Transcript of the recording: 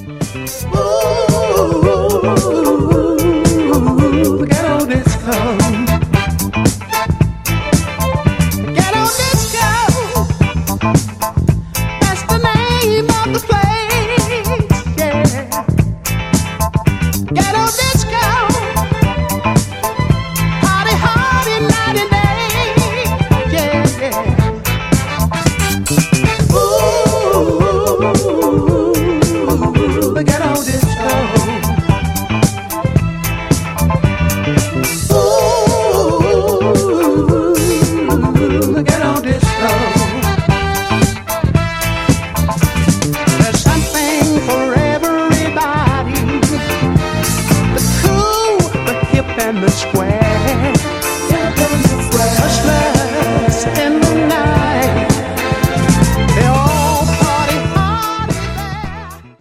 Ooh, ghetto disco. Ghetto disco. That's the name of the place. Yeah. Ghetto disco. Party hard and night and day. Yeah. Ooh, the ghetto disco. There's something for everybody. The cool, the hip, and the square.